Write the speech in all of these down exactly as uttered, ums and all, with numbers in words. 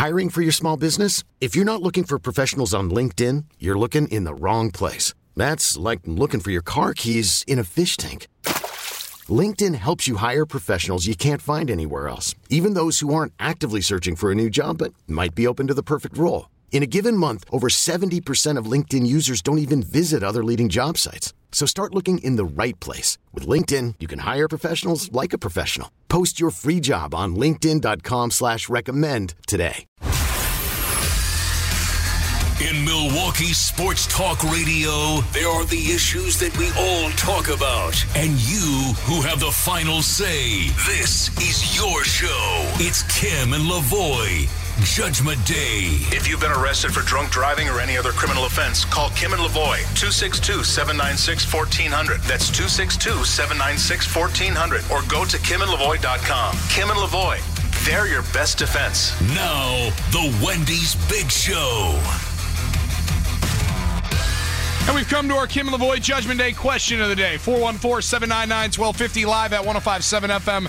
Hiring for your small business? If you're not looking for professionals on LinkedIn, you're looking in the wrong place. That's like looking for your car keys in a fish tank. LinkedIn helps you hire professionals you can't find anywhere else, even those who aren't actively searching for a new job but might be open to the perfect role. In a given month, over seventy percent of LinkedIn users don't even visit other leading job sites. So start looking in the right place. With LinkedIn, you can hire professionals like a professional. Post your free job on linkedin dot com slash recommend today. In Milwaukee Sports Talk Radio, there are the issues that we all talk about. And you who have the final say. This is your show. It's Kim and Lavoie. Judgment Day. If you've been arrested for drunk driving or any other criminal offense, call Kim and Lavoie, two six two, seven nine six, one four zero zero. That's two six two, seven nine six, one four zero zero. Or go to kim and lavoie dot com. Kim and Lavoie, they're your best defense. Now, the Wendy's Big Show. And we've come to our Kim and Lavoie Judgment Day question of the day. four one four, seven nine nine, one two five zero live at ten fifty-seven F M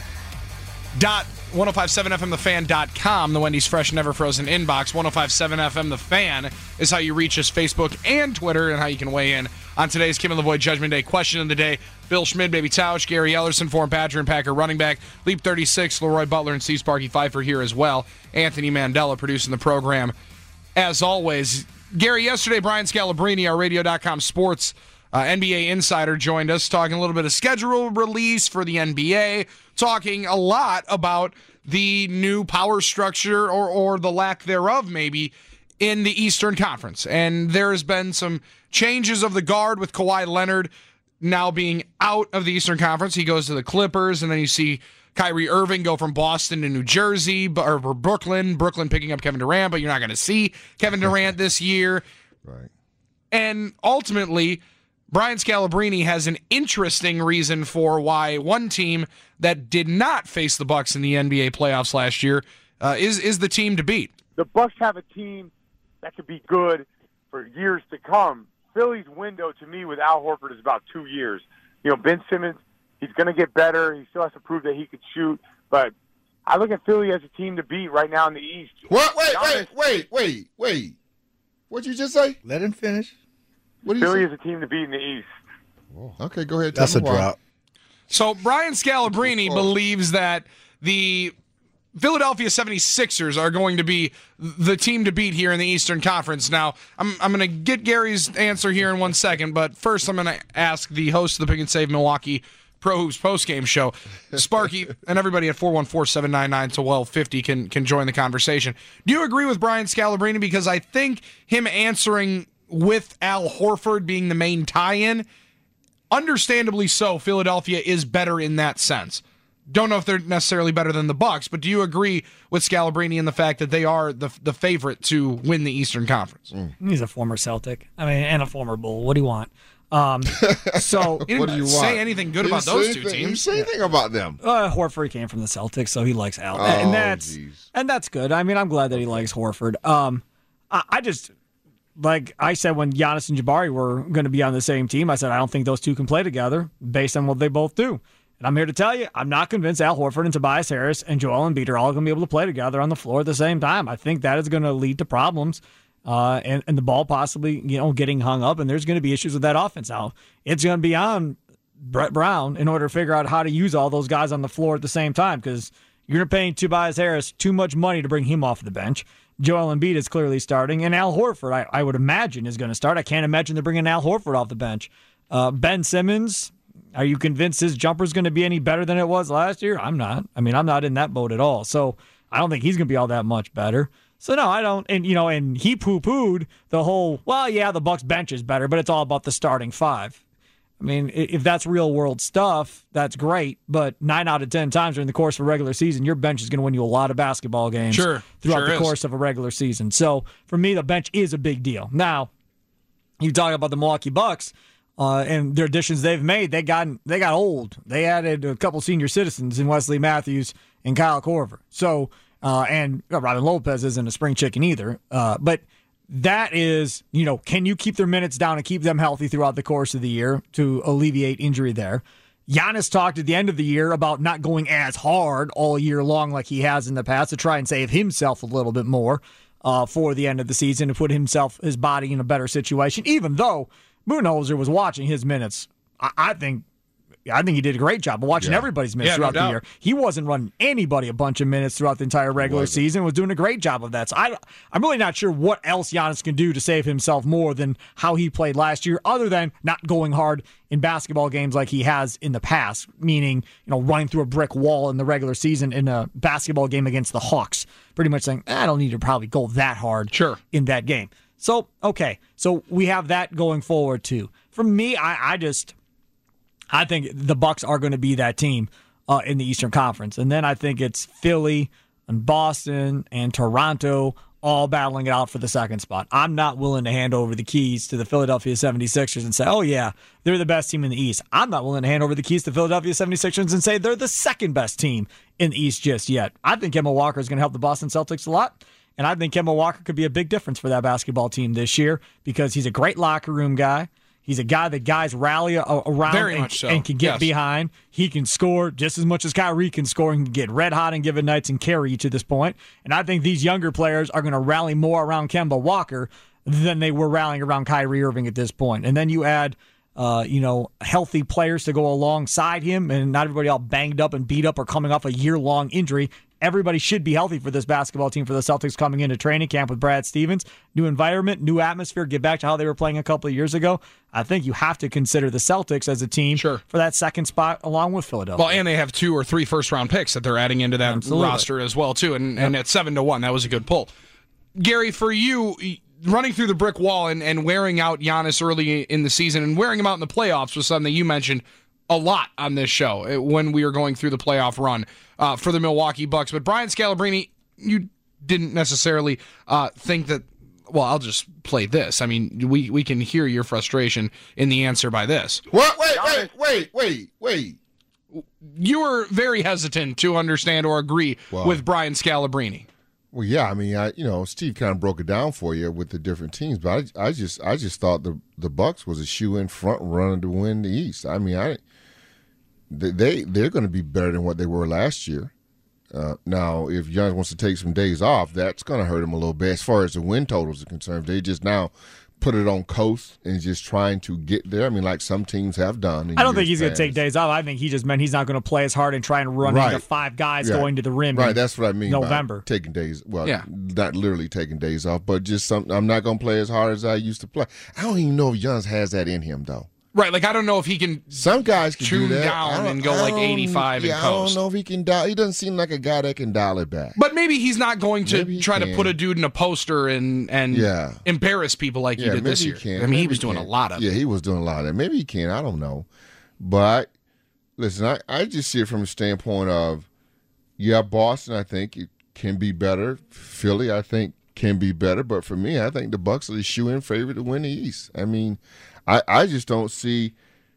dot ten fifty-seven F M the fan dot com, the Wendy's Fresh Never Frozen inbox. ten fifty-seven F M The Fan is how you reach us, Facebook and Twitter, and how you can weigh in on today's Kim and Lavoie Judgment Day question of the day. Bill Schmid, Baby Tausch, Gary Ellerson, Form Badger and Packer running back, Leap thirty-six, Leroy Butler, and Steve Sparky Pfeiffer here as well. Anthony Mandela producing the program as always. Gary, yesterday Brian Scalabrine, our radio dot com sports uh, N B A insider, joined us talking a little bit of schedule release for the N B A, talking a lot about the new power structure or, or the lack thereof maybe in the Eastern Conference. And there has been some changes of the guard with Kawhi Leonard now being out of the Eastern Conference. He goes to the Clippers, and then you see Kyrie Irving go from Boston to New Jersey, or Brooklyn. Brooklyn picking up Kevin Durant, but you're not going to see Kevin Durant this year. Right. And ultimately, Brian Scalabrine has an interesting reason for why one team that did not face the Bucks in the N B A playoffs last year uh, is is the team to beat. The Bucks have a team that could be good for years to come. Philly's window, to me, with Al Horford is about two years. You know, Ben Simmons, he's going to get better. He still has to prove that he could shoot. But I look at Philly as a team to beat right now in the East. What? Wait, Giannis, wait, wait, wait, wait. What'd you just say? Let him finish. What do you Philly say? is a team to beat in the East. Okay, go ahead. That's a tell me why. drop. So Brian Scalabrine believes that the Philadelphia seventy-sixers are going to be the team to beat here in the Eastern Conference. Now, I'm I'm going to get Gary's answer here in one second, but first I'm going to ask the host of the Pick and Save Milwaukee Pro Hoops postgame show, Sparky, and everybody at four one four, seven nine nine, one two five zero can, can join the conversation. Do you agree with Brian Scalabrine? Because I think him answering with Al Horford being the main tie-in, understandably so, Philadelphia is better in that sense. Don't know if they're necessarily better than the Bucks, but do you agree with Scalabrine in the fact that they are the the favorite to win the Eastern Conference? Mm. He's a former Celtic. I mean, and a former Bull. What do you want? Um, so He didn't What do you say want? anything good He about didn't those say two anything- He didn't teams. say anything about them. uh, Horford came from the Celtics, so he likes Al, Oh, and that's geez. and that's good. I mean, I'm glad that he likes Horford. Um, I, I just like I said when Giannis and Jabari were going to be on the same team. I said I don't think those two can play together based on what they both do. And I'm here to tell you, I'm not convinced Al Horford and Tobias Harris and Joel Embiid are all going to be able to play together on the floor at the same time. I think that is going to lead to problems uh, and, and the ball possibly, you know, getting hung up, and there's going to be issues with that offense. Now, it's going to be on Brett Brown in order to figure out how to use all those guys on the floor at the same time, because you're paying Tobias Harris too much money to bring him off the bench. Joel Embiid is clearly starting, and Al Horford, I, I would imagine, is going to start. I can't imagine they're bringing Al Horford off the bench. Uh, Ben Simmons, are you convinced his jumper is going to be any better than it was last year? I'm not. I mean, I'm not in that boat at all. So I don't think he's going to be all that much better. So no, I don't. And you know, and he poo-pooed the whole, well, yeah, the Bucks bench is better, but it's all about the starting five. I mean, if that's real world stuff, that's great. But nine out of ten times during the course of a regular season, your bench is going to win you a lot of basketball games Sure, throughout sure the is. course of a regular season. So for me, the bench is a big deal. Now, you talk about the Milwaukee Bucks. Uh, and their additions they've made, they got they got old. They added a couple senior citizens in Wesley Matthews and Kyle Korver. So, uh, and uh, Robin Lopez isn't a spring chicken either. Uh, but that is, you know, can you keep their minutes down and keep them healthy throughout the course of the year to alleviate injury there? Giannis talked at the end of the year about not going as hard all year long like he has in the past to try and save himself a little bit more uh, for the end of the season to put himself, his body in a better situation, even though Budenholzer was watching his minutes. I, I think I think he did a great job of watching Yeah. everybody's minutes Yeah, no throughout the doubt. year. He wasn't running anybody a bunch of minutes throughout the entire regular season, was doing a great job of that. So I, I'm really not sure what else Giannis can do to save himself more than how he played last year, other than not going hard in basketball games like he has in the past, meaning, you know, running through a brick wall in the regular season in a basketball game against the Hawks. Pretty much saying, I don't need to probably go that hard Sure. in that game. So, okay, so we have that going forward too. For me, I, I just... I think the Bucks are going to be that team uh, in the Eastern Conference. And then I think it's Philly and Boston and Toronto all battling it out for the second spot. I'm not willing to hand over the keys to the Philadelphia seventy-sixers and say, oh, yeah, they're the best team in the East. I'm not willing to hand over the keys to the Philadelphia seventy-sixers and say they're the second best team in the East just yet. I think Kemba Walker is going to help the Boston Celtics a lot. And I think Kemba Walker could be a big difference for that basketball team this year because he's a great locker room guy. He's a guy that guys rally around Very and, much so. and can get Yes. behind. He can score just as much as Kyrie can score and can get red hot in given nights and carry you to this point. And I think these younger players are going to rally more around Kemba Walker than they were rallying around Kyrie Irving at this point. And then you add, uh, you know, healthy players to go alongside him, and not everybody all banged up and beat up or coming off a year-long injury. Everybody should be healthy for this basketball team for the Celtics coming into training camp with Brad Stevens. New environment, new atmosphere, get back to how they were playing a couple of years ago. I think you have to consider the Celtics as a team Sure. for that second spot along with Philadelphia. Well, and they have two or three first-round picks that they're adding into that Absolutely. roster as well, too. And, and at seven to one, that was a good pull. Gary, for you, running through the brick wall and, and wearing out Giannis early in the season and wearing him out in the playoffs was something that you mentioned a lot on this show when we were going through the playoff run uh, for the Milwaukee Bucks. But Brian Scalabrine, you didn't necessarily uh, think that. Well, I'll just play this. I mean, we, we can hear your frustration in the answer by this. What? Wait, wait, wait, wait, wait. You were very hesitant to understand or agree Wow. with Brian Scalabrine. Well, yeah, I mean, I you know, Steve kind of broke it down for you with the different teams, but I, I just, I just thought the the Bucks was a shoe-in front runner to win the East. I mean, I, they they're going to be better than what they were last year. Uh, now, if Giannis wants to take some days off, that's going to hurt him a little bit as far as the win totals are concerned. They just now put it on coast and just trying to get there. I mean, like some teams have done. in I don't think years he's going to take past. days off. I think he just meant he's not going to play as hard and try and run Right. into five guys Yeah. going to the rim. Right, in that's what I mean. November. By taking days. Well, Yeah. not literally taking days off, but just some. I'm not going to play as hard as I used to play. I don't even know if Giannis has that in him, though. Right, like I don't know if he can. Some guys can Tune do that. down I don't- and go I like don't- eighty-five and yeah, coast. I don't know if he can dial. He doesn't seem like a guy that can dial it back. But maybe he's not going to Maybe he try to can. put a dude in a poster and and Yeah. embarrass people like he yeah, did maybe this he year. can. I mean, Maybe he was doing can. a lot of Yeah, it. he was doing a lot of that. Maybe he can. I don't know. But listen, I, I just see it from a standpoint of, yeah, Boston, I think it can be better. Philly, I think, can be better. But for me, I think the Bucks are the shoe-in favorite to win the East. I mean, I, I just don't see.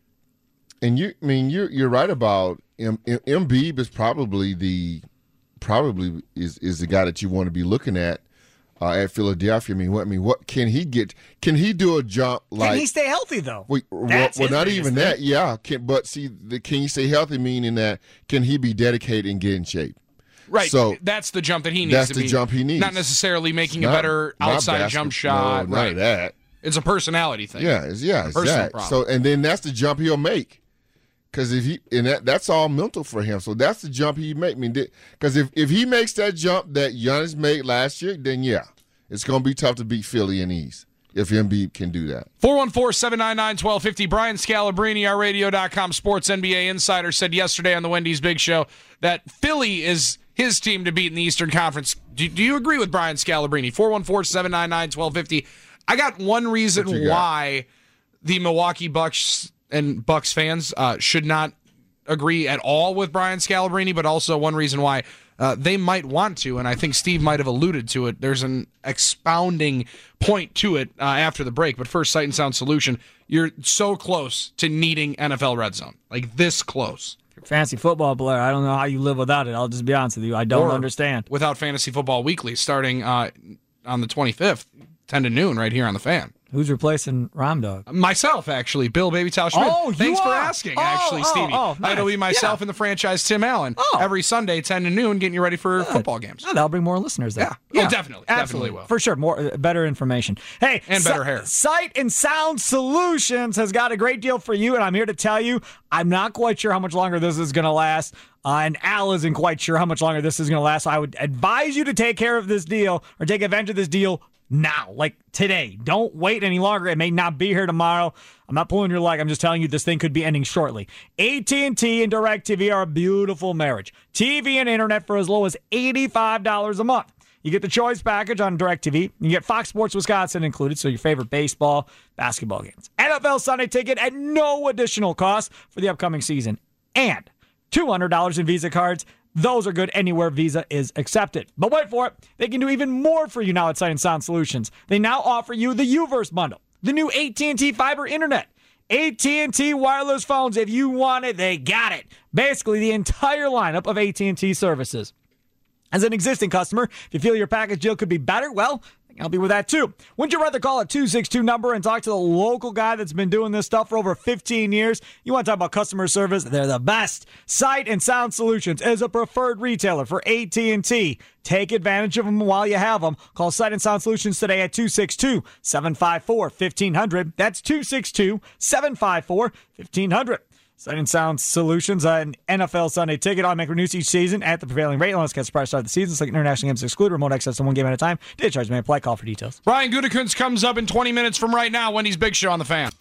And you, I mean, you're you're right about M- M- Embiid is probably the probably is is the guy that you want to be looking at uh, at Philadelphia. I mean, what I mean, what can he get? Can he do a jump like? Can he stay healthy, though? Wait, well, That's well, his not biggest even thing. that. Yeah, can, but see, the, can he stay healthy? Meaning that can he be dedicated and get in shape? Right, So that's the jump that he needs that's to the be. jump he needs. Not necessarily making a Not- better not outside basketball. jump shot. No, none right. of that. It's a personality thing. Yeah, it's, yeah, it's Personal that. problem. So, and then that's the jump he'll make. Because if he and that, that's all mental for him. So that's the jump he make. I mean, because if, if he makes that jump that Giannis made last year, then yeah, it's going to be tough to beat Philly in the East if Embiid can do that. four one four, seven nine nine, one two five zero. Brian Scalabrine, our radio dot com sports N B A insider, said yesterday on the Wendy's Big Show that Philly is his team to beat in the Eastern Conference. Do, do you agree with Brian Scalabrine? four one four, seven nine nine, one two five zero. I got one reason What you got? why the Milwaukee Bucks and Bucks fans uh, should not agree at all with Brian Scalabrine, but also one reason why uh, they might want to, and I think Steve might have alluded to it. There's an expounding point to it uh, after the break, but first, Sight and Sound Solution. You're so close to needing N F L Red Zone, like this close. Fancy football player. I don't know how you live without it. I'll just be honest with you. I don't Or understand. Without Fantasy Football Weekly starting uh, on the twenty-fifth, ten to noon, right here on the Fan. Who's replacing Rom Dog? Myself, actually. Bill Baby Towel Schmidt. Oh, you Thanks for are? asking, Oh, actually, oh, Stevie. oh, nice. It'll be myself Yeah. and the franchise Tim Allen Oh. every Sunday, ten to noon, getting you ready for Good. football games. Oh, that'll bring more listeners there. Yeah. Oh, definitely. Absolutely. Definitely will. For sure. More uh, better information. Hey, And better hair. Sight and Sound Solutions has got a great deal for you, and I'm here to tell you I'm not quite sure how much longer this is going to last. Uh, and Al isn't quite sure how much longer this is going to last. So I would advise you to take care of this deal or take advantage of this deal now, like today. Don't wait any longer. It may not be here tomorrow. I'm not pulling your leg. I'm just telling you this thing could be ending shortly. A T and T and DirecTV are a beautiful marriage. T V and internet for as low as eighty-five dollars a month. You get the choice package on DirecTV. You get Fox Sports Wisconsin included, so your favorite baseball, basketball games. N F L Sunday Ticket at no additional cost for the upcoming season. And two hundred dollars in Visa cards. Those are good anywhere Visa is accepted. But wait for it. They can do even more for you now at Sight and Sound Solutions. They now offer you the U-verse bundle, the new A T and T fiber internet, A T and T wireless phones. If you want it, they got it. Basically, the entire lineup of A T and T services. As an existing customer, if you feel your package deal could be better, well, I can help you with that too. Wouldn't you rather call a two six two number and talk to the local guy that's been doing this stuff for over fifteen years? You want to talk about customer service? They're the best. Sight and Sound Solutions is a preferred retailer for A T and T. Take advantage of them while you have them. Call Sight and Sound Solutions today at two six two, seven five four, one five zero zero. That's two six two, seven five four, one five zero zero. Sight and Sound Solutions, uh, an N F L Sunday Ticket. Automatic renews each season at the prevailing rate unless gets price start of the season. So international games excluded. Remote access to one game at a time. Data charge may apply. Call for details. Brian Gutekunst comes up in twenty minutes from right now. Wendy's Big Show on the Fan.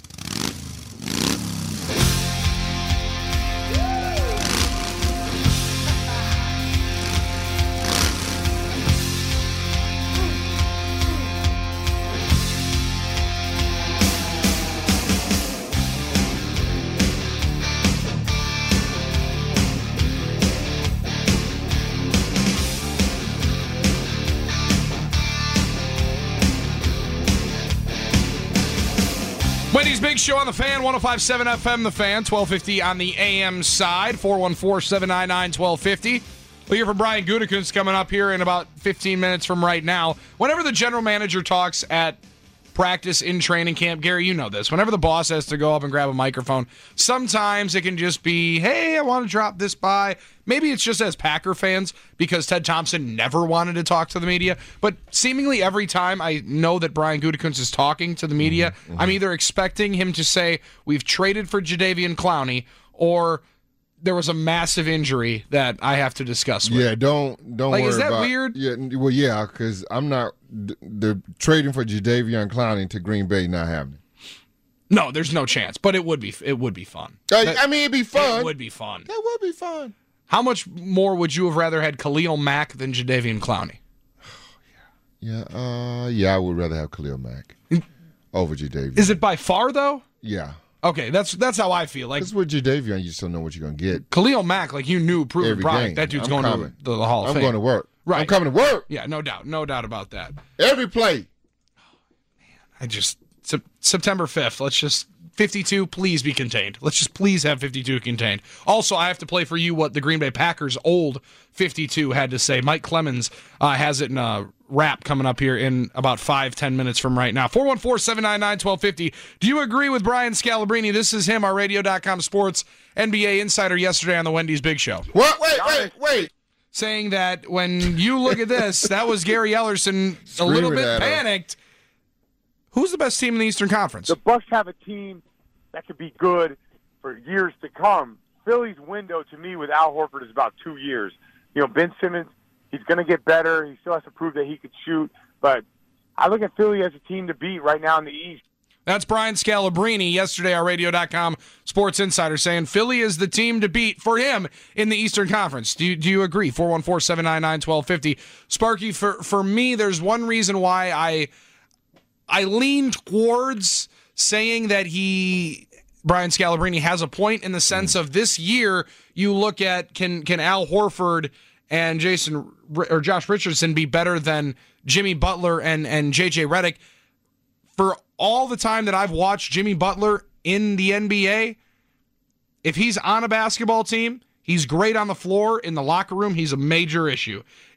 Wendy's Big Show on the Fan, one oh five point seven F M, The Fan, twelve fifty on the A M side, four one four, seven nine nine, one two five zero. We'll hear from Brian Gutekunst coming up here in about fifteen minutes from right now. Whenever the general manager talks at practice in training camp, Gary, you know this. Whenever the boss has to go up and grab a microphone, sometimes it can just be, hey, I want to drop this by. Maybe it's just as Packer fans because Ted Thompson never wanted to talk to the media. But seemingly every time I know that Brian Gutekunst is talking to the media, mm-hmm. I'm either expecting him to say, we've traded for Jadeveon Clowney, or there was a massive injury that I have to discuss with. Yeah, don't don't like, worry is that about, weird? Yeah, well, yeah, because I'm not. They're trading for Jadeveon Clowney to Green Bay, not happening. No, there's no chance. But it would be. It would be fun. I, that, I mean, it'd be fun. It would be fun. That would be fun. How much more would you have rather had Khalil Mack than Jadeveon Clowney? Yeah, uh, yeah, I would rather have Khalil Mack over Jadeveon. Is it by far though? Yeah. Okay, that's that's how I feel. Like, because with Jadeveon, you just don't know what you're gonna get. Khalil Mack, like you knew, proven Every product. game. That dude's I'm going coming. to the, the Hall of I'm Fame. going to work. Right. I'm coming to work. Yeah, no doubt, no doubt about that. Every play. I just sep- September fifth. Let's just fifty-two. Please be contained. Let's just please have fifty-two contained. Also, I have to play for you what the Green Bay Packers old fifty-two had to say. Mike Clemens uh, has it in a rap coming up here in about five ten minutes from right now. four one four, seven nine nine, one two five zero. Do you agree with Brian Scalabrine? This is him, our radio dot com sports N B A insider yesterday on the Wendy's Big Show. What? Wait, wait, wait. Saying that when you look at this, that was Gary Ellerson a little bit panicked. Who's the best team in the Eastern Conference? The Bucks have a team that could be good for years to come. Philly's window, to me, with Al Horford is about two years. You know, Ben Simmons, he's going to get better. He still has to prove that he could shoot. But I look at Philly as a team to beat right now in the East. That's Brian Scalabrine yesterday, our radio dot com sports insider, saying Philly is the team to beat for him in the Eastern Conference. Do you, do you agree? four one four, seven nine nine, one two five zero. Sparky, for, for me, there's one reason why I I lean towards saying that he, Brian Scalabrine, has a point in the sense of this year, you look at can can Al Horford and Jason or Josh Richardson be better than Jimmy Butler and, and J J Redick? For all the time that I've watched Jimmy Butler in the N B A, if he's on a basketball team, he's great on the floor. In the locker room, he's a major issue.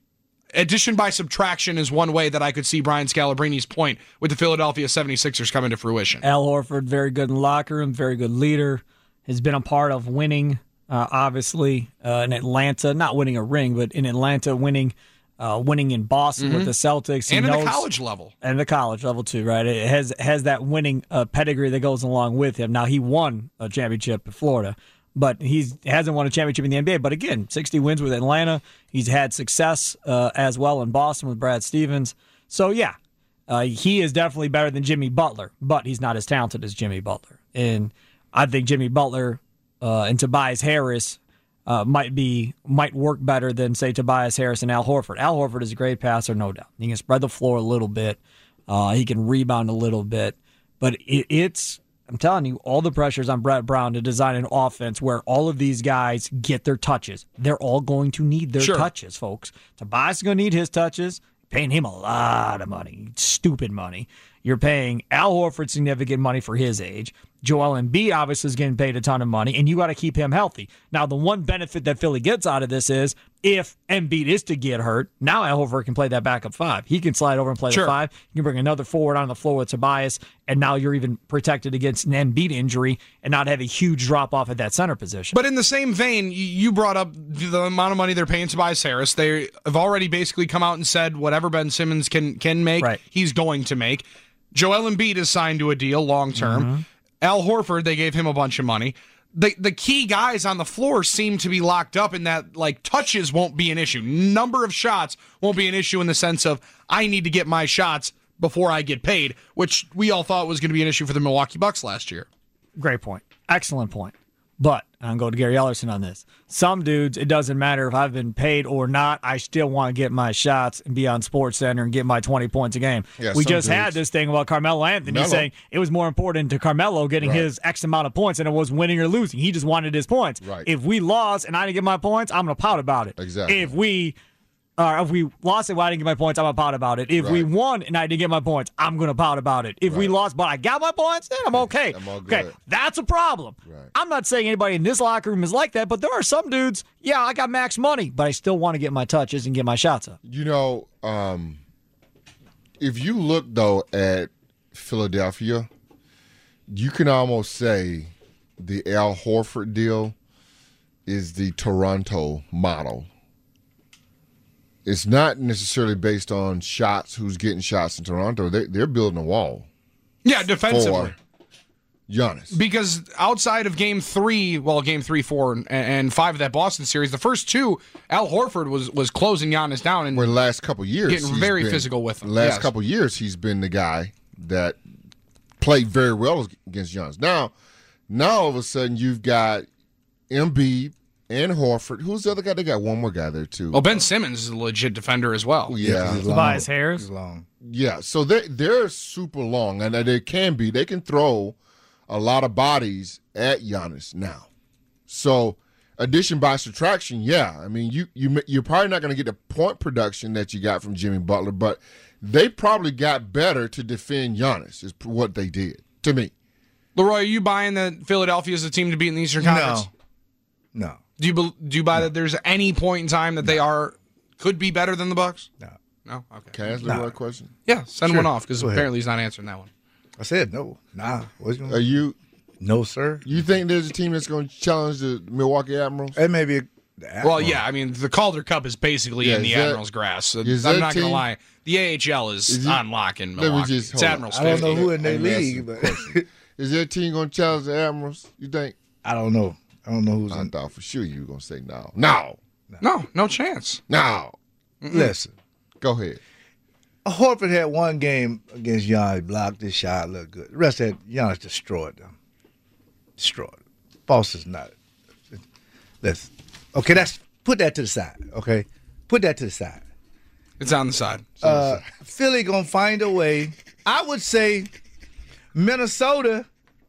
addition by subtraction is one way that I could see Brian Scalabrini's point with the Philadelphia seventy-sixers coming to fruition. Al Horford, very good in the locker room, very good leader, has been a part of winning, uh, obviously, uh, in Atlanta. Not winning a ring, but in Atlanta, winning uh, winning in Boston mm-hmm. with the Celtics. He and at knows, the college level. And the college level, too, right? It has, has that winning uh, pedigree that goes along with him. Now, he won a championship in Florida, but he hasn't won a championship in the N B A. But again, sixty wins with Atlanta. He's had success uh, as well in Boston with Brad Stevens. So, yeah, uh, he is definitely better than Jimmy Butler, but he's not as talented as Jimmy Butler. And I think Jimmy Butler uh, and Tobias Harris uh, might be might work better than, say, Tobias Harris and Al Horford. Al Horford is a great passer, no doubt. He can spread the floor a little bit. Uh, he can rebound a little bit. But it, it's... I'm telling you, all the pressures on Brett Brown to design an offense where all of these guys get their touches. They're all going to need their sure. touches, folks. Tobias is going to need his touches. Paying him a lot of money, stupid money. You're paying Al Horford significant money for his age. Joel Embiid obviously is getting paid a ton of money, and you got to keep him healthy. Now, the one benefit that Philly gets out of this is if Embiid is to get hurt, now Al Horford can play that backup five. He can slide over and play sure. the five. You can bring another forward on the floor with Tobias, and now you're even protected against an Embiid injury and not have a huge drop-off at that center position. But in the same vein, you brought up the amount of money they're paying Tobias Harris. They have already basically come out and said whatever Ben Simmons can, can make, right. he's going to make. Joel Embiid is signed to a deal long-term. Mm-hmm. Al Horford, they gave him a bunch of money. The the key guys on the floor seem to be locked up in that, like, touches won't be an issue. Number of shots won't be an issue in the sense of I need to get my shots before I get paid, which we all thought was going to be an issue for the Milwaukee Bucks last year. Great point. Excellent point. But I'm going to Gary Ellerson on this. Some dudes, it doesn't matter if I've been paid or not. I still want to get my shots and be on SportsCenter and get my twenty points a game. Yeah, we just dudes. had this thing about Carmelo Anthony Melo. saying it was more important to Carmelo getting right. his X amount of points than it was winning or losing. He just wanted his points. Right. If we lost and I didn't get my points, I'm going to pout about it. Exactly. If we uh, if we lost and I didn't get my points, I'm going to pout about it. If right. we won and I didn't get my points, I'm going to pout about it. If right. we lost but I got my points, then I'm okay. I'm all good. Okay, that's a problem. Right. I'm not saying anybody in this locker room is like that, but there are some dudes, yeah, I got max money, but I still want to get my touches and get my shots up. You know, um, if you look, though, at Philadelphia, you can almost say the Al Horford deal is the Toronto model. It's not necessarily based on shots, who's getting shots in Toronto. They, they're building a wall. Yeah, defensively. Giannis. Because outside of game three, well, game three, four, and, and five of that Boston series, the first two, Al Horford was was closing Giannis down and well, the last couple of years, getting very been, physical with him. The last yes. couple of years, he's been the guy that played very well against Giannis. Now, now all of a sudden, you've got Embiid and Horford. Who's the other guy? They got one more guy there, too. Well, Ben Simmons is a legit defender as well. Yeah. Tobias Harris. He's long. Yeah, so they, they're super long, and they can be. They can throw a lot of bodies at Giannis now. So addition by subtraction, yeah. I mean, you, you, you're probably not going to get the point production that you got from Jimmy Butler, but they probably got better to defend Giannis is what they did, to me. Leroy, are you buying that Philadelphia is the team to beat in the Eastern Conference? No. No. Do you do you buy no. that there's any point in time that no. they are could be better than the Bucks? No. No? Okay. Can I ask nah. the right question? Yeah, send sure. one off because apparently he's not answering that one. I said no. Nah. What's going on? Are you? No, sir. You think there's a team that's going to challenge the Milwaukee Admirals? It may be. A, well, yeah. I mean, the Calder Cup is basically yeah, in the that, Admirals' grass. So I'm not going to lie. The A H L is, is it, on lock in Milwaukee. Just, it's Admirals. I don't know who in their league, but is there a team going to challenge the Admirals? You think? I don't know. I don't know who's. I in. thought for sure you were going to say no. No. No. No, no chance. No. Mm-mm. Listen. Go ahead. Horford had one game against Giannis, blocked his shot, looked good. The rest of that, Giannis destroyed them. Destroyed. Boston's not. Let's. Okay, that's put that to the side. Okay, put that to the side. It's on the side. Uh, on the side. Philly gonna find a way. I would say Minnesota.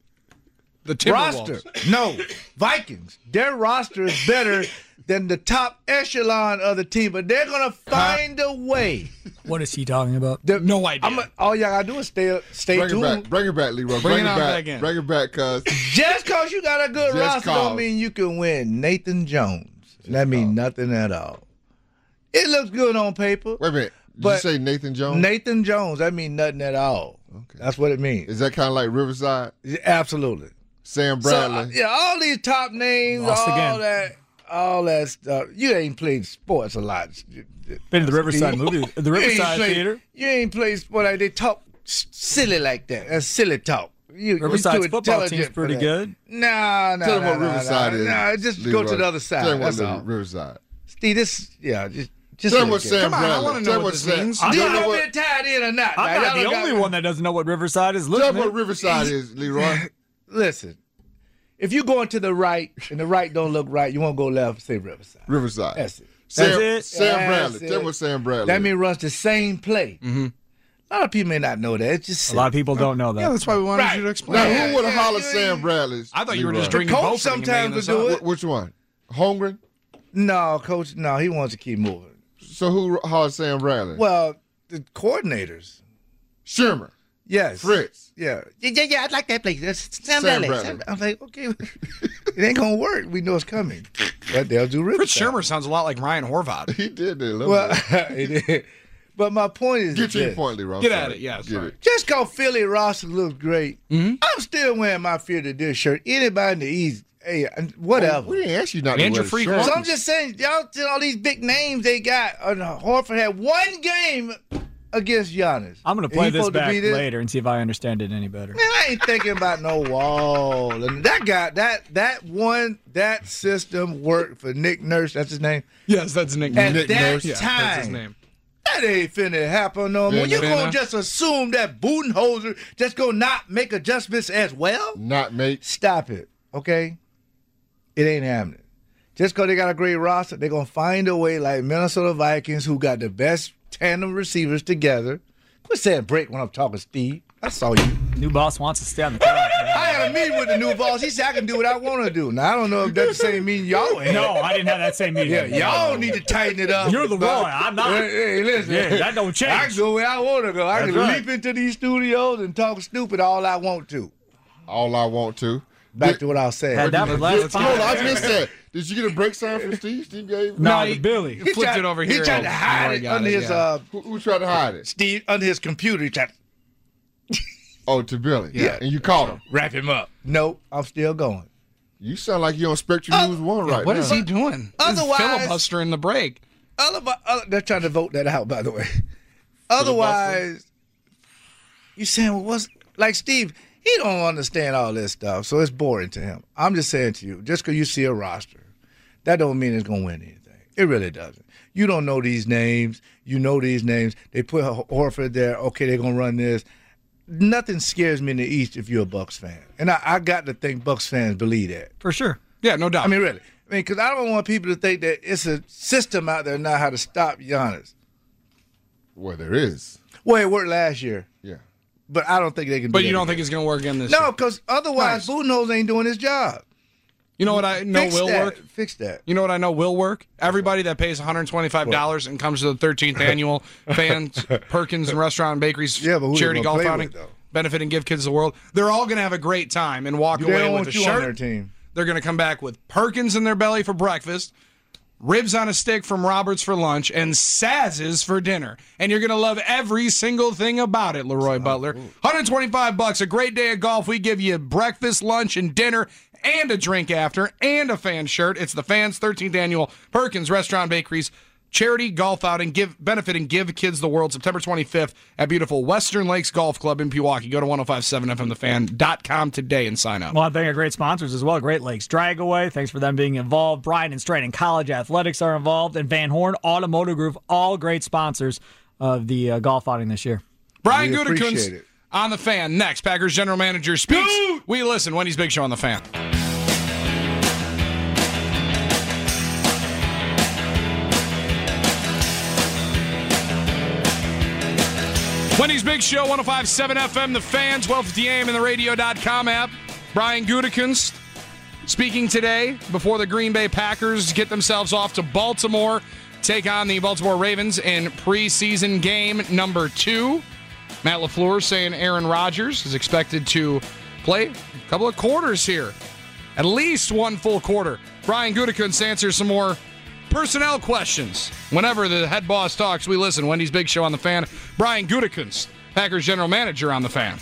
The roster. No, Vikings. Their roster is better than the top echelon of the team, but they're going to find huh? a way. What is he talking about? The, no idea. I'm a, all y'all got to do is stay stay Bring tuned. It back. Bring it back, Leroy. Bring, Bring it, it back. back Bring it back, cuz. Just because you got a good Just roster cause. don't mean you can win. Nathan Jones. Just that means nothing at all. It looks good on paper. Wait a minute. Did But you say Nathan Jones? Nathan Jones, that means nothing at all. Okay. That's what it means. Is that kind of like Riverside? Absolutely. Sam So, Bradley? uh, yeah, all these top names, Lost all again. that, all that stuff. You ain't played sports a lot. Been to the Riverside You- movie, the you ain't Riverside played- Theater. You ain't played sport. Like, they talk s- silly like that. That's silly talk. You, Riverside's you're too football team's intelligent for pretty that. good. Nah, nah, Tell them nah, what nah, Riverside nah, is. Nah, just Leroy. go to the other side. Tell them what That's the all. Riverside. Steve, this, yeah, just, just Tell them look what at Sam it. Come on, I Bradley. wanna know Tell them what this Sam- means. Tell Do you them know what- if they're tied in or not? I'm Now, not y'all the done only got- one that doesn't know what Riverside is. Tell them Listening. what Riverside is, Leroy. Listen, if you going to the right and the right don't look right, you won't go left. Say Riverside. Riverside. That's it. Sam, That's it? Sam That's Bradley. it. Tell them what Sam Bradley That is. means runs the same play. Mm-hmm. A lot of people may not know that. It's just A lot of people don't know that. Yeah, that's why we wanted Right. you to explain. Now, Yeah, who would have yeah, hollered yeah, Sam yeah. Bradley's? I thought you were Leroy? just drinking coach both sometimes this will do up. it. Wh- Which one? Holmgren? No, coach. No, he wants to keep moving. So who hollered Sam Bradley? Well, the coordinators. Shermer. Yes. Fritz. Yeah. Yeah, yeah, yeah. I like that place. That's Sam, Sam Bradley. Bradley. Sam- I'm like, okay, it ain't gonna work. We know it's coming, but they'll do Riverside. Fritz Shermer sounds a lot like Ryan Horvath. He did that a little Well, bit. it is. But my point is, Get this. to your point, Leroy. I'm Get sorry. at it, yeah, Get sorry. it. Just cause Philly roster looks great, Mm-hmm. I'm still wearing my Fear to This shirt. Anybody in the East, hey, whatever. We didn't ask you not Ninja to wear the Freak shirt. So I'm just saying, y'all see all these big names they got. Uh, Horford had one game against Giannis. I'm going to And play he this supposed to back be this? later and see if I understand it any better. Man, I ain't thinking about no wall. And that guy, that that one, that system worked for Nick Nurse. That's his name. Yes, that's Nick. At Nick that Nurse. Yeah, time, that's his name. that ain't finna happen no more. Yeah, You no. gonna just assume that Budenholzer just gonna not make adjustments as well? Not make. Stop it, okay? It ain't happening. Just because they got a great roster, they're going to find a way like Minnesota Vikings, who got the best tandem receivers together. Quit saying break when I'm talking, Steve. I saw you. New boss wants to stay on the clock. I had a meeting with the new boss. He said I can do what I want to do. Now, I don't know if that's the same mean y'all ain't. No, I didn't have that same meeting. Yeah, y'all need to tighten it up. You're the Roy. I'm not. Hey, hey, listen. Yeah, that don't change. I can go where I want to go. I That's can right. leap into these studios and talk stupid all I want to. All I want to. Back to what I was saying. Had that for last Hold on, I time. missed that. Did you get a break sign from Steve? Steve gave? No, No, the he- Billy. He flipped it over He here. tried to Oh, hide I it got under it, his yeah. uh, Who, who tried to hide it? Steve under his computer. He tried to Oh, to Billy. Yeah. And you caught him. wrap him up. No, I'm still going. You sound like you're on Spectrum News One right What now. is he doing? Otherwise- He's filibustering the break. Otherwise, other, they're trying to vote that out, by the way. Otherwise, you saying, well, what's like Steve? He don't understand all this stuff, so it's boring to him. I'm just saying to you, just because you see a roster, that don't mean it's gonna win anything. It really doesn't. You don't know these names. You know these names. They put Horford there. Okay, they're gonna run this. Nothing scares me in the East if you're a Bucks fan, and I, I got to think Bucks fans believe that. For sure. Yeah, no doubt. I mean, really. I mean, because I don't want people to think that it's a system out there now how to stop Giannis. Well, there is. Well, it worked last year, Yeah. but I don't think they can do but that you don't again. think it's going to work again this No, year? because otherwise, Nice. Budenholzer ain't doing his job. You know what I know Fix will that. work? Fix that. You know what I know will work? Everybody that pays one hundred twenty-five dollars and comes to the thirteenth annual Fans, Perkins, and Restaurant and Bakeries Yeah, but who they charity gonna golf play outing, with, though? benefit and give kids the world. They're all going to have a great time and walk They away don't with want a you on their shirt. team. They're going to come back with Perkins in their belly for breakfast, ribs on a stick from Roberts for lunch, and Saz's for dinner. And you're going to love every single thing about it, Leroy Butler. one hundred twenty-five bucks, a great day of golf. We give you breakfast, lunch, and dinner, and a drink after, and a fan shirt. It's the Fans' thirteenth annual Perkins Restaurant Bakeries charity golf outing, give benefit and give kids the world, September twenty-fifth at beautiful Western Lakes Golf Club in Pewaukee. Go to ten fifty-seven f m the fan dot com today and sign up. Well, I think our great sponsors as well. Great Lakes Dragaway. Thanks for them being involved. Bryan and Stratton College Athletics are involved. And Van Horn Automotive Group, all great sponsors of the uh, golf outing this year. Brian We Gutekunst appreciate it. on the Fan. Next, Packers general manager speaks. We listen. Wendy's Big Show on the Fan. Wendy's Big Show, ten fifty-seven F M, the Fan, twelve fifty A M, and the radio dot com app. Brian Gutekunst speaking today before the Green Bay Packers get themselves off to Baltimore, take on the Baltimore Ravens in preseason game number two. Matt LaFleur saying Aaron Rodgers is expected to play a couple of quarters here, at least one full quarter. Brian Gutekunst answers some more personnel questions. Whenever the head boss talks, we listen. Wendy's Big Show on the Fan. Brian Gutekunst, Packers general manager, on the Fan.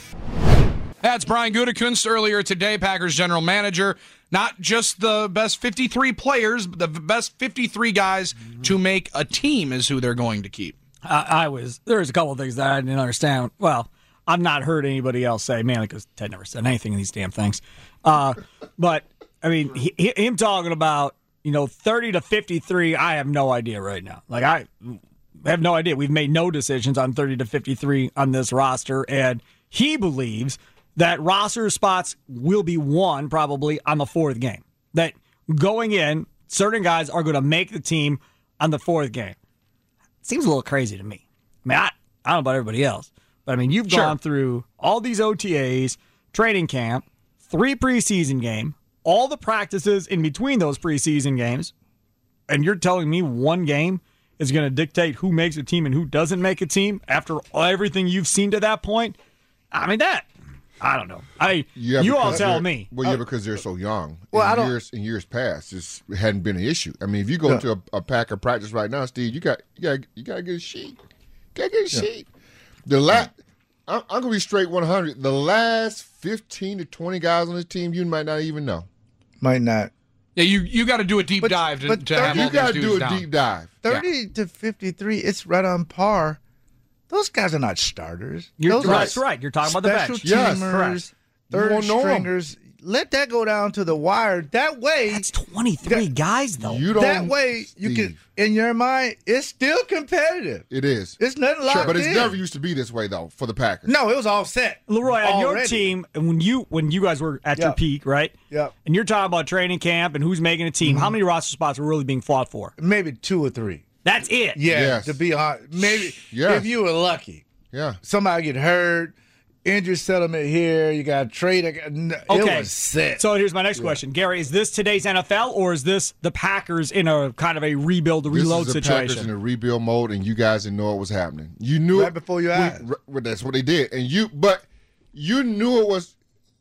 That's Brian Gutekunst earlier today, Packers general manager. Not just the best fifty-three players, but the best fifty-three guys to make a team is who they're going to keep. I, I was there's a couple of things that I didn't understand. Well, I've not heard anybody else say, mainly because Ted never said anything in these damn things. Uh, but I mean, he, he, him talking about you know thirty to fifty-three, I have no idea right now. Like I have no idea. We've made no decisions on thirty to fifty-three on this roster, and he believes that roster spots will be won probably on the fourth game. That going in, certain guys are going to make the team on the fourth game. Seems a little crazy to me. I mean, I, I don't know about everybody else, but I mean, you've Sure. gone through all these O T As, training camp, three preseason game, all the practices in between those preseason games, and you're telling me one game is going to dictate who makes a team and who doesn't make a team after everything you've seen to that point? I mean, that... I don't know. I Yeah, you all because tell they're- me. Well, yeah, because they're so young. Well, in I don't- years in years past, this hadn't been an issue. I mean, if you go Yeah. into a, a Packer practice right now, Steve, you got you got you got to get a sheet. Got to get a sheet. The la- I'm, I'm gonna be straight one hundred. The last fifteen to twenty guys on this team, you might not even know. Might not. Yeah, you you got to do a deep But- dive to, but to have You all got these to dudes do a down. deep dive. thirty to fifty-three, it's right on par. Those guys are not starters. You're, Those are that's right. You're talking about the special bench. Yes. teamers, Correct. third won't know 'em. stringers. Let that go down to the wire. That way, That's twenty-three guys, though. You don't. that way you can, Steve. in your mind, it's still competitive. It is. It's nothing locked But it's in. never used to be this way though for the Packers. No, it was all set. Leroy, on your Already. team, and when you when you guys were at your Yep. peak, right? Yep. And you're talking about training camp and who's making a team. How many roster spots were really being fought for? Maybe two or three. That's it. Yeah, Yes. to be honest, maybe Yes. if you were lucky, Yeah. somebody get hurt, injury settlement here, you got trade. It Okay. was set. So here's my next question, Gary: is this today's N F L, or is this the Packers in a kind of a rebuild, a reload this is the Packers situation? in a rebuild mode, and you guys didn't know it was happening. You knew Right it before your we- eyes. r- well, that's what they did, and you. But you knew it was.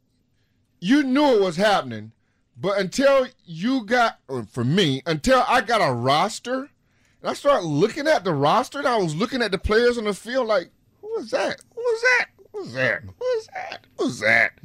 You knew it was happening, but until you got, or for me, until I got a roster, and I started looking at the roster, and I was looking at the players on the field, like, who is that? Who is that? Who is that? Who is that? Who is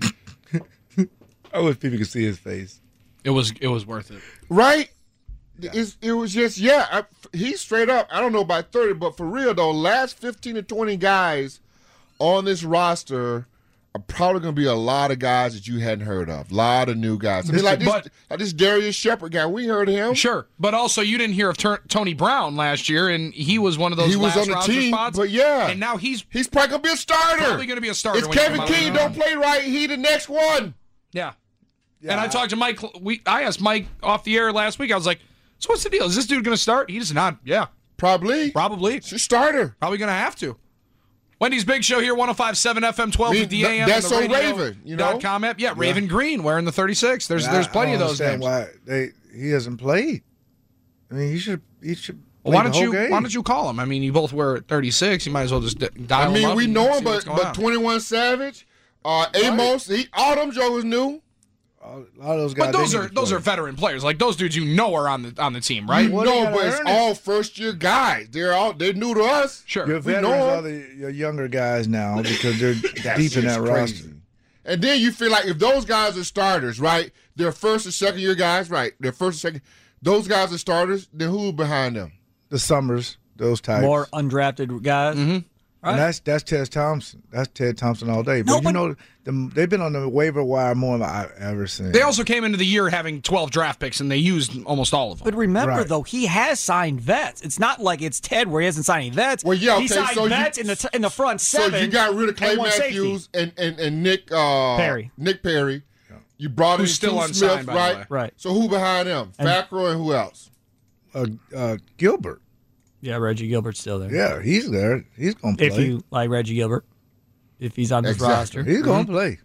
that? I wish people could see his face. It was it was worth it. Right? It's, it was just, yeah, I, he's straight up. I don't know about thirty, but for real, though, last fifteen to twenty guys on this roster are probably going to be a lot of guys that you hadn't heard of. A lot of new guys. I mean, like, this, But- like this Darius Shepard guy, we heard of him. Sure, but also you didn't hear of Tur- Tony Brown last year, and he was one of those He was last on the roster team, spots. but yeah. and now he's He's probably going to be a starter. probably going to be a starter. It's when you Kevin come out King. of the- Don't play right. He the next one. Yeah. And I talked to Mike. We I asked Mike off the air last week. I was like, "So what's the deal? Is this dude going to start?" He just not. Yeah, Probably. probably. It's a starter. Probably going to have to. Wendy's Big Show here, one oh five point seven F M, twelve fifty I mean, A M. that's and the so radio Raven, you know? dot com app. Yeah, Raven Green wearing the thirty-six. There's there's I- plenty I of don't those understand names. Why they he hasn't played? I mean, he should he should. Well, play why the don't whole you game. Why don't you call him? I mean, you both wear thirty-six. You might as well just d- dial I him mean, up we and know see him, what's but going but on. twenty-one Savage, uh, Amos, he, all them jokers knew. A lot of those guys. But those they are need to those play. are veteran players. Like those dudes, you know, are on the on the team, right? You Well, they know, gotta but it's earn it. all first year guys. They're all they're new to us. Sure. Your We veterans know are him. the your younger guys now because they're That's deep in just that crazy. roster. And then you feel like if those guys are starters, right? They're first and second year guys, right? They're first and second. Those guys are starters. Then who behind them? The Summers, those types. More undrafted guys. Mm-hmm. And that's that's Ted Thompson. That's Ted Thompson all day. But No, you but- know, the, they've been on the waiver wire more than I've ever seen. They also came into the year having twelve draft picks, and they used almost all of them. But remember, Right. though, he has signed vets. It's not like it's Ted where he hasn't signed any vets. Well, yeah, he okay, signed so you- vets in the t- in the front So seven. you got rid of Clay and one safety. Matthews and, and, and Nick uh, Perry. Nick Perry. You brought Who's in still Stu unsigned, Smith, by the right? way. Right. So who behind them? Fackrell and who else? uh, uh, Gilbert. Yeah, Reggie Gilbert's still there. Yeah, he's there. He's gonna play. If you like Reggie Gilbert, if he's on this Exactly. roster. he's gonna play.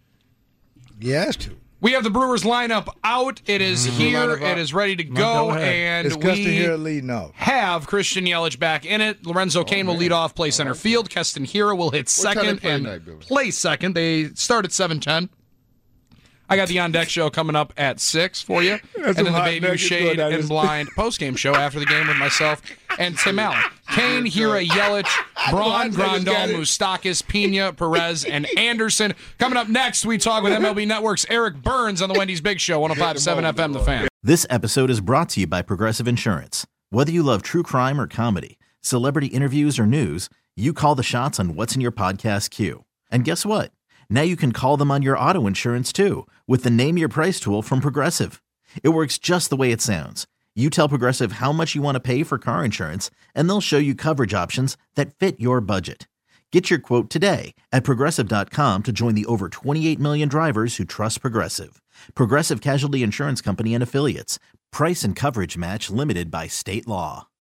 He has to. We have the Brewers lineup out. It is here. Lineup out. It is ready to Go go. ahead. And It's Custon we here leading off. have Christian Yelich back in it. Lorenzo Cain will lead off, play center field. Keston Hira will hit What time they second play and tonight, Billy? play second. They start at seven ten. I got the On Deck show coming up at six for you. That's and then the hot Baby nuggets Shade going on and this- Blind post-game show after the game with myself and Tim Allen. Kane, Hira, Yelich, Braun, Grandal, Moustakas, Pena, Perez, and Anderson. Coming up next, we talk with M L B Network's Eric Burns on the Wendy's Big Show, one oh five point seven F M, The Fan. This episode is brought to you by Progressive Insurance. Whether you love true crime or comedy, celebrity interviews or news, you call the shots on what's in your podcast queue. And guess what? Now you can call them on your auto insurance too with the Name Your Price tool from Progressive. It works just the way it sounds. You tell Progressive how much you want to pay for car insurance, and they'll show you coverage options that fit your budget. Get your quote today at Progressive dot com to join the over twenty-eight million drivers who trust Progressive. Progressive Casualty Insurance Company and Affiliates. Price and coverage match limited by state law.